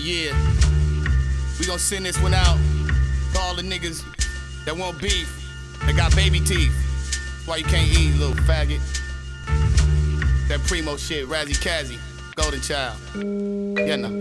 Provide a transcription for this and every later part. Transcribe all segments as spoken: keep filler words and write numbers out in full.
Yeah, we gon' send this one out to all the niggas that want beef, that got baby teeth. That's why you can't eat, little faggot. That primo shit, Razzie Kazzy, Golden Child. Yeah, no.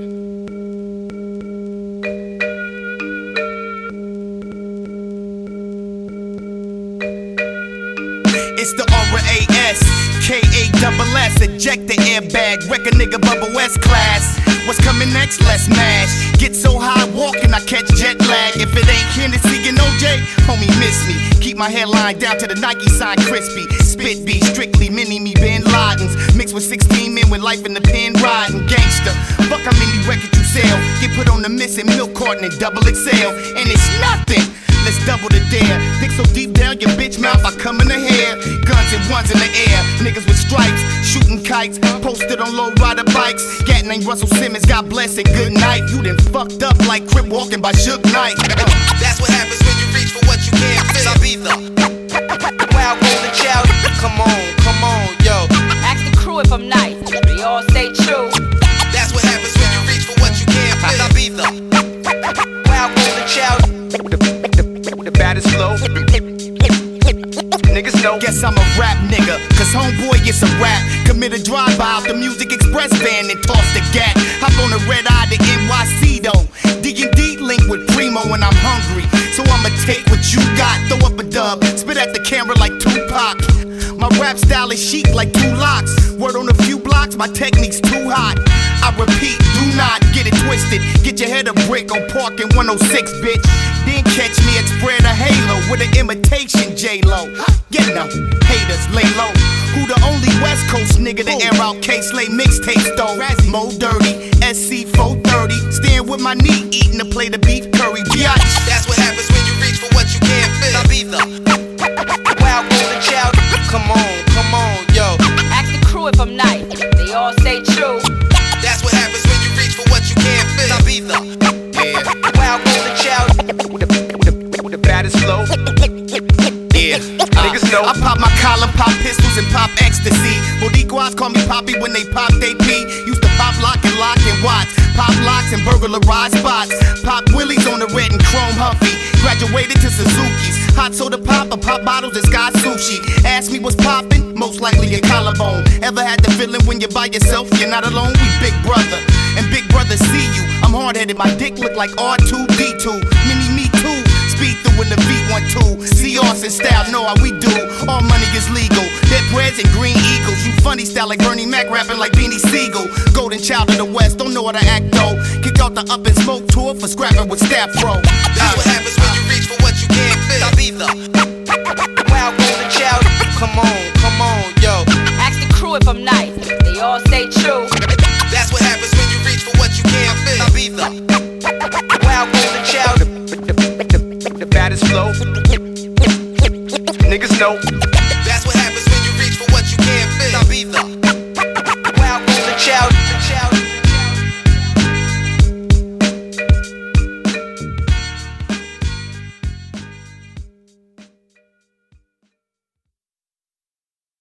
It's the R A S, K A S S, eject the airbag, wreck a nigga bubble West class. What's coming next? Let's mash. Get so high walking, I catch jet lag. If it ain't Hennessy and O J, homie miss me. Keep my hairline down to the Nike sign crispy. Spit beat, strictly mini me Bin Ladens. Mixed with sixteen men with life in the pen riding. Gangster, fuck how many records you sell. Get put on the missing milk carton and double X L. And it's nothing. Let's double the dare. Dick so deep down your bitch mouth, I come in the hair. Guns and ones in the air. Niggas with stripes, shooting kites. Posted on low rider bikes. Gat named Russell Simmons, God bless and good night. You done fucked up like Crip walking by Suge Knight. That's what happens when you reach for what you can't fit. Sabitha, Wild Golden Child. Come on, come on, yo. Ask the crew if I'm nice. They all stay true. That's what happens when you reach for what you can't fit. Sabitha, Wild Golden Child. The baddest flow. Niggas know. Guess I'm a rap nigga, cause homeboy gets a rap. Commit a drive-by out the Music Express van and toss the gat. Hop on the red eye to N Y C though. D and D link with Primo when I'm hungry. So I'ma take what you got, throw up a dub, spit at the camera like Tupac. My rap style is chic like two locks. Word on a few blocks, my technique's too hot. I repeat, do not get it twisted. Get your head a brick on Park in one oh six, bitch. Then catch me at Spread a Halo with an imitation J-Lo. Yeah, no, haters lay low. Who the only West Coast nigga to air out K-Slay mixtapes though? Mo Dirty, S C four thirty. Stand with my knee, eating a plate of beef curry. Biatch. That's what happens when you reach for what you can't fit. Sabitha, Wild Golden Child. Come on, come on, yo. Ask the crew if I'm nice. They all stay true. That's what happens when you reach for what you can't fit. Sabitha, Yeah, Wild Golden Child. The baddest flow. Yeah, niggas know. I pop my collar, pop pistols, and pop ecstasy. Boricuas call me Poppy when they pop they pee. Used to pop lock and lock and watch. Pop locks and burglarize spots. Pop willies on the red and chrome Huffy. Graduated to Suzuki's. Hot soda pop or pop bottles and Sky Sushi. Ask me what's poppin', most likely your collarbone. Ever had the feeling when you're by yourself, you're not alone? We big brother, and big brother see you. I'm hard-headed, my dick look like R two D two. Mini me too. Speed through in the V twelve. See Austin style, know how we do. All money is legal. Dead Preds and Green Eagles. You funny style like Bernie Mac, rapping like Beanie Siegel. Golden Child of the West, don't know how to act though. Kick out the Up and Smoke tour for scrapping with Staff Pro. That's what happens when you reach for what you can't fit. Sabitha, Wild Golden Child. Come on, come on, yo. Ask the crew if I'm nice. They all stay true. That's what happens when you reach for what you can't fit. Sabitha, Wild Golden Child. The baddest flow. Niggas know.